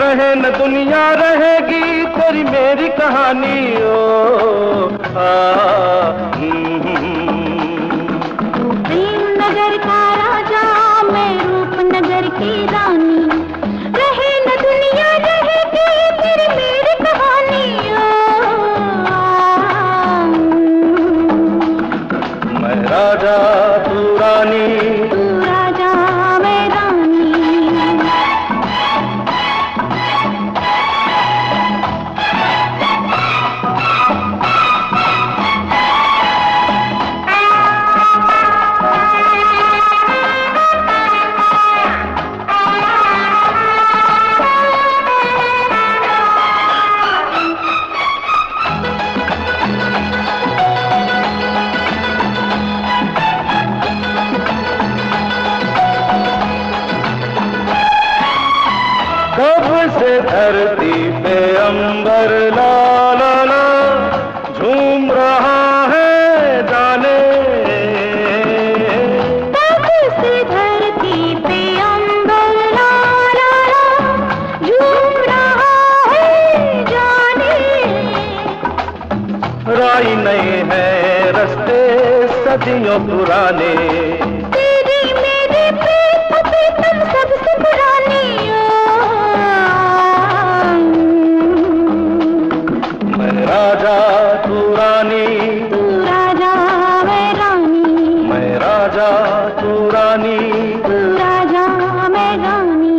रहे न दुनिया रहेगी तेरी मेरी कहानी ओ नगर का राजा मैं रूपनगर की रानी, रहे न दुनिया रहेगी तेरी मेरी कहानी मैं राजा तू रानी, तू राजा मैं रानी। कब से धरती पे अंबर ला ला ला झूम रहा है जाने, कब से धरती पे अंबर ला ला ला झूम रहा है जाने। राई नहीं है रास्ते सदियों पुराने, तेरी मेरी प्रीतम सबसे पुरानी राजा तू रानी, तू राजा मैं रानी, मैं राजा तू रानी, तू राजा मैं रानी।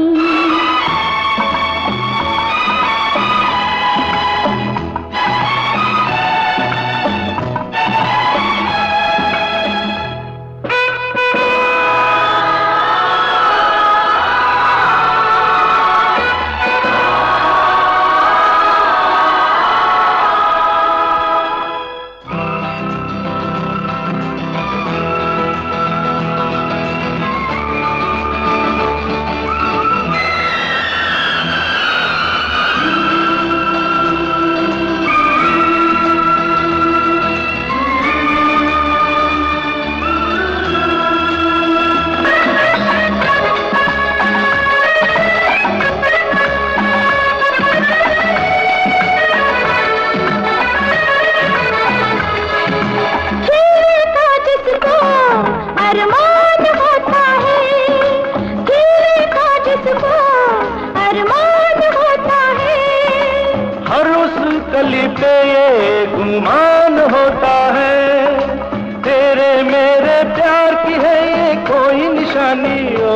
अरमान होता है, खिलने का जिसको अरमान होता है, हर उस कली पे ये गुमान होता है, तेरे मेरे प्यार की है ये कोई निशानी ओ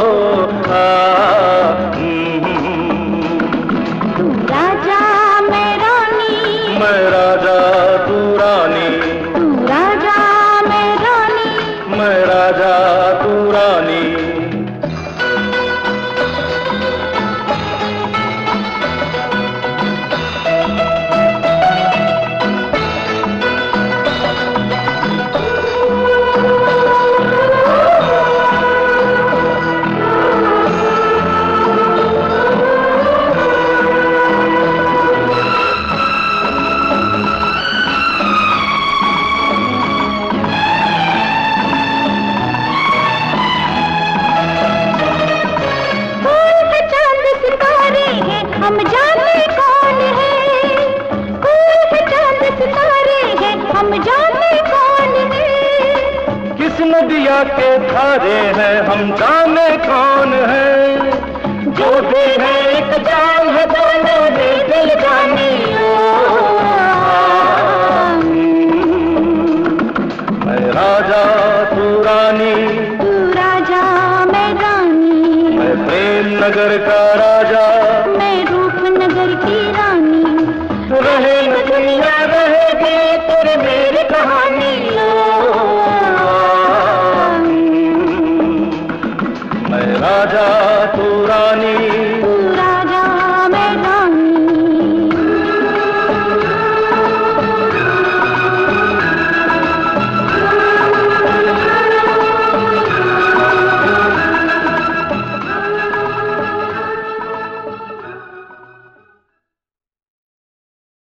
तू राजा मैं रानी, मैं राजा तू रानी, तू राजा मैं रानी, मैं राजा तू रानी। हम जाने कौन है, कोई चांद सितारे हैं हम जाने कौन है, किस नदिया के धारे हैं हम जाने कौन है, जो भी है एक जान है दोनों में दिल जाने मैं राजा तू रानी, तू राजा मैं रानी, मैं प्रेम नगर का राजा, मैं रूपनगर की रानी, रहे न दुनिया रहेगी तेरी मेरी कहानी मैं राजा